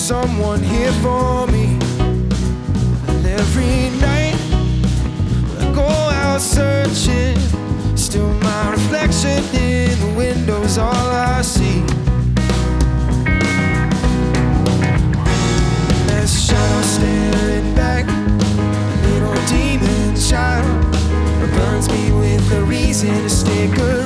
someone here for me. And every night when I go out searching, still my reflection in the window's all I see. There's shadow staring back, a little demon child, it burns me with a reason to stick around.